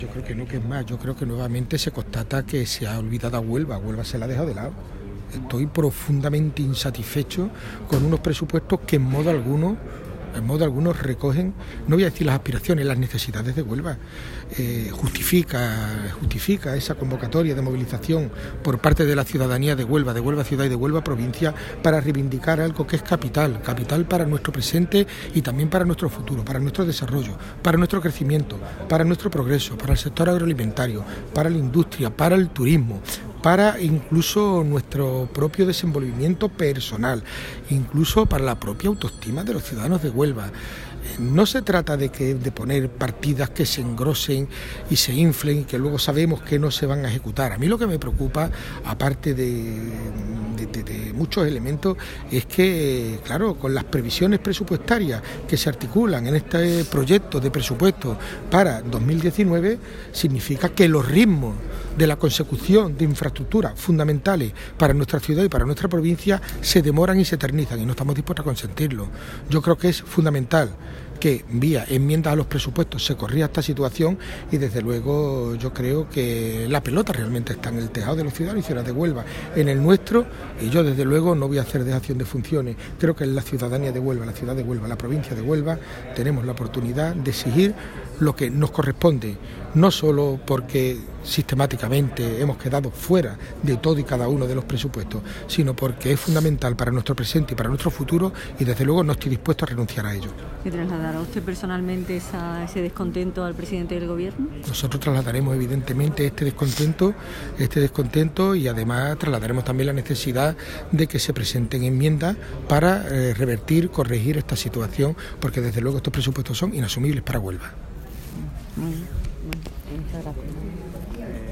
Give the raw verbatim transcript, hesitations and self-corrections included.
Yo creo que no, que es más, yo creo que nuevamente se constata que se ha olvidado a Huelva, Huelva se la ha dejado de lado. Estoy profundamente insatisfecho con unos presupuestos que en modo alguno, en modo alguno recogen, no voy a decir las aspiraciones, las necesidades de Huelva. Eh, justifica, justifica esa convocatoria de movilización por parte de la ciudadanía de Huelva, de Huelva ciudad y de Huelva provincia, para reivindicar algo que es capital, capital para nuestro presente y también para nuestro futuro, para nuestro desarrollo, para nuestro crecimiento, para nuestro progreso, para el sector agroalimentario, para la industria, para el turismo, para incluso nuestro propio desenvolvimiento personal, incluso para la propia autoestima de los ciudadanos de Huelva. No se trata de que de poner partidas que se engrosen y se inflen y que luego sabemos que no se van a ejecutar. A mí lo que me preocupa, aparte de, de, de, de muchos elementos, es que, claro, con las previsiones presupuestarias que se articulan en este proyecto de presupuesto para dos mil diecinueve, significa que los ritmos de la consecución de infraestructuras fundamentales para nuestra ciudad y para nuestra provincia se demoran y se eternizan, y no estamos dispuestos a consentirlo. Yo creo que es fundamental que vía enmiendas a los presupuestos se corrija esta situación, y desde luego yo creo que la pelota realmente está en el tejado de los ciudadanos y ciudadanas de Huelva, en el nuestro, y yo desde luego no voy a hacer dejación de funciones. Creo que en la ciudadanía de Huelva, la ciudad de Huelva, la provincia de Huelva, tenemos la oportunidad de exigir lo que nos corresponde, no solo porque sistemáticamente hemos quedado fuera de todo y cada uno de los presupuestos, sino porque es fundamental para nuestro presente y para nuestro futuro, y desde luego no estoy dispuesto a renunciar a ello. ¿Y trasladará usted personalmente esa, ese descontento al presidente del gobierno? Nosotros trasladaremos evidentemente este descontento, este descontento y además trasladaremos también la necesidad de que se presenten enmiendas para eh, revertir, corregir esta situación, porque desde luego estos presupuestos son inasumibles para Huelva. Muy bien, muchas gracias.